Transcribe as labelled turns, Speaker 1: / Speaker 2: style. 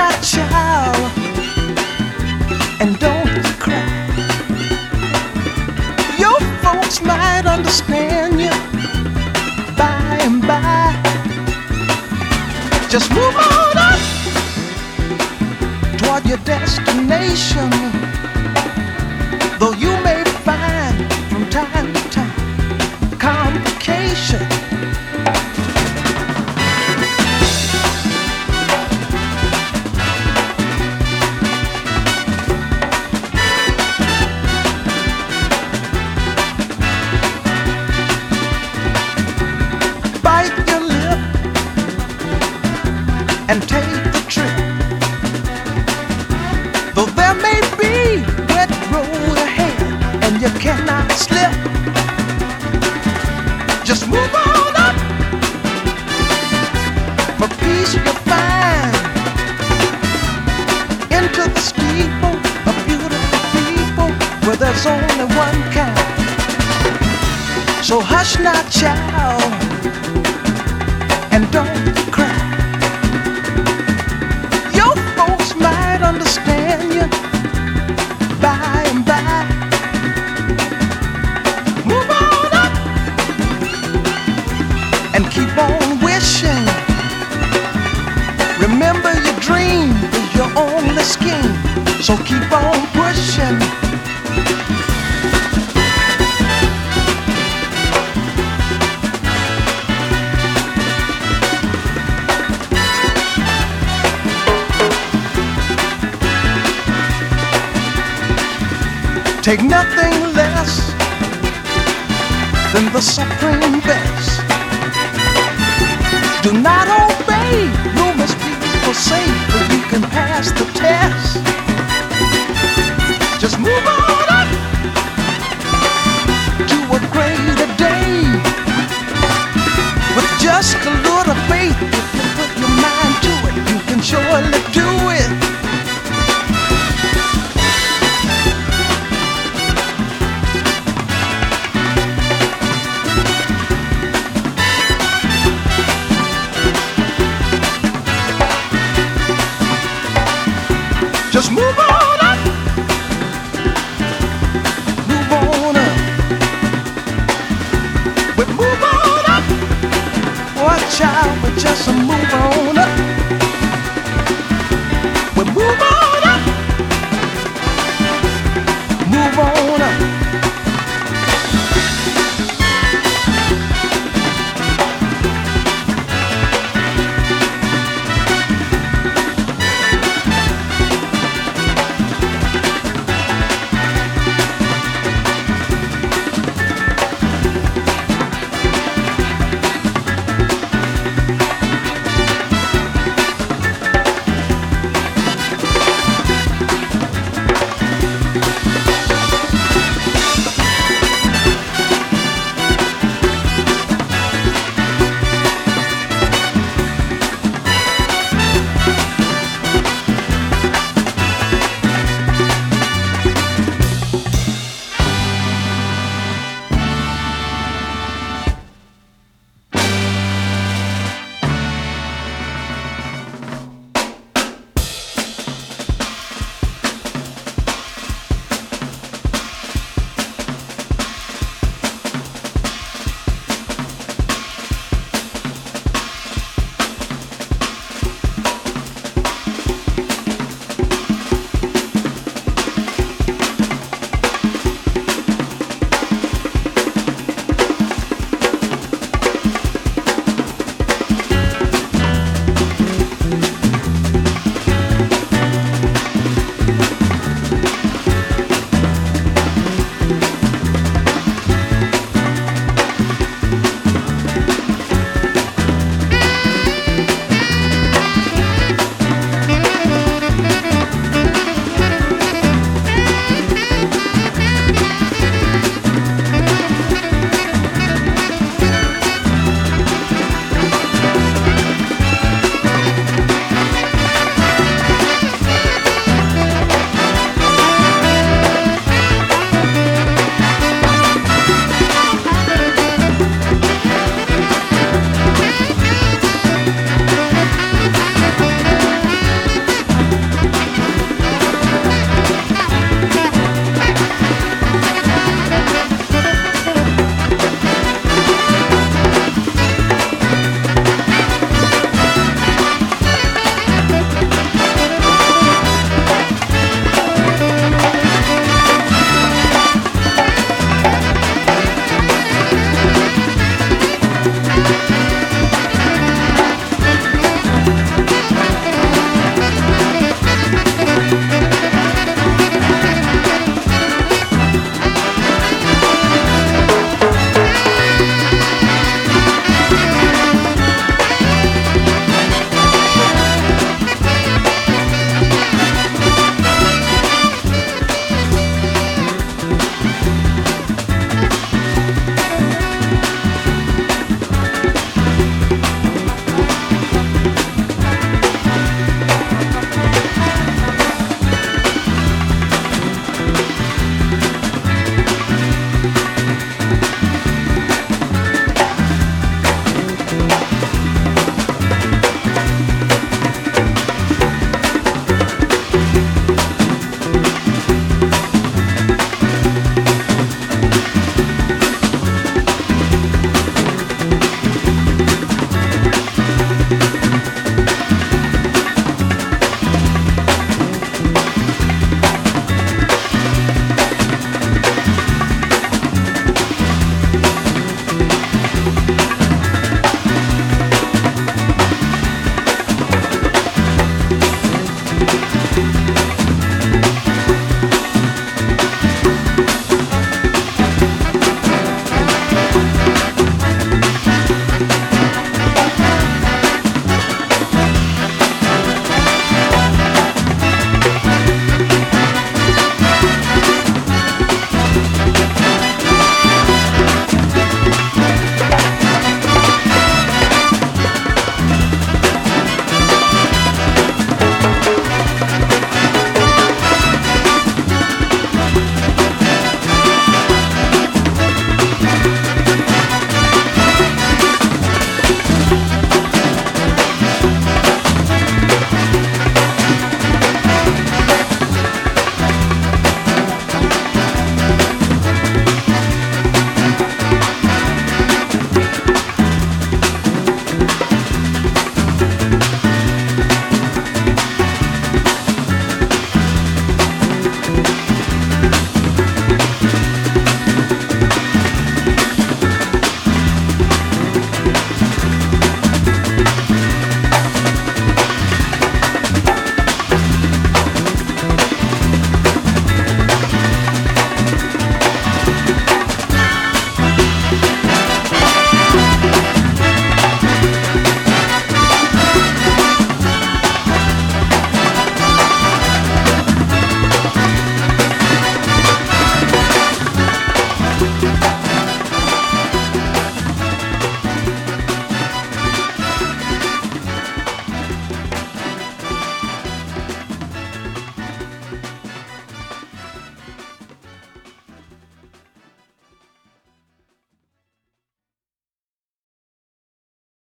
Speaker 1: not, child, and don't cry. Your folks might understand you by and by. Just move on up toward your destination, though you may find from time to time complication. Bite your lip and take the trip, though there may be wet road ahead and you cannot slip. Just move on up, for peace you'll find into the steeple of beautiful people where there's only one kind. So hush not, child, and don't cry. Your folks might understand you by and by. Move on up and keep on wishing. Remember your dream is your only scheme, so keep on pushing. Take nothing less than the supreme best. Do not obey rumors people say, but you can pass the test. Just move on up to a greater day. With just a little faith, if you put your mind to it, you can surely do it. Just move on up, move on up, we move on up. Watch out, but just move on